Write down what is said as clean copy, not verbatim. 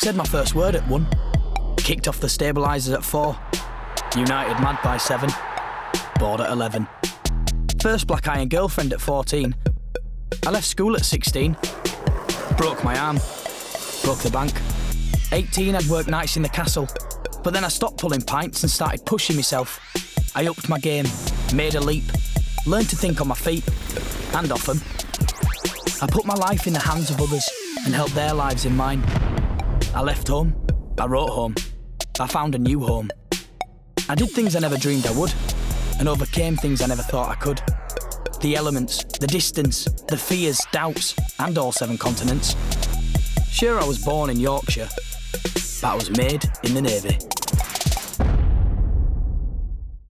Said my first word at 1. Kicked off the stabilisers at 4. United mad by 7. Bored at 11. First black iron girlfriend at 14. I left school at 16. Broke my arm. Broke the bank. 18, I'd worked nights in the castle. But then I stopped pulling pints and started pushing myself. I upped my game, made a leap, learned to think on my feet, and off them. I put my life in the hands of others and held their lives in mine. I left home. I wrote home. I found a new home. I did things I never dreamed I would, and overcame things I never thought I could. The elements, the distance, the fears, doubts, and all 7 continents. Sure, I was born in Yorkshire, but I was made in the Navy.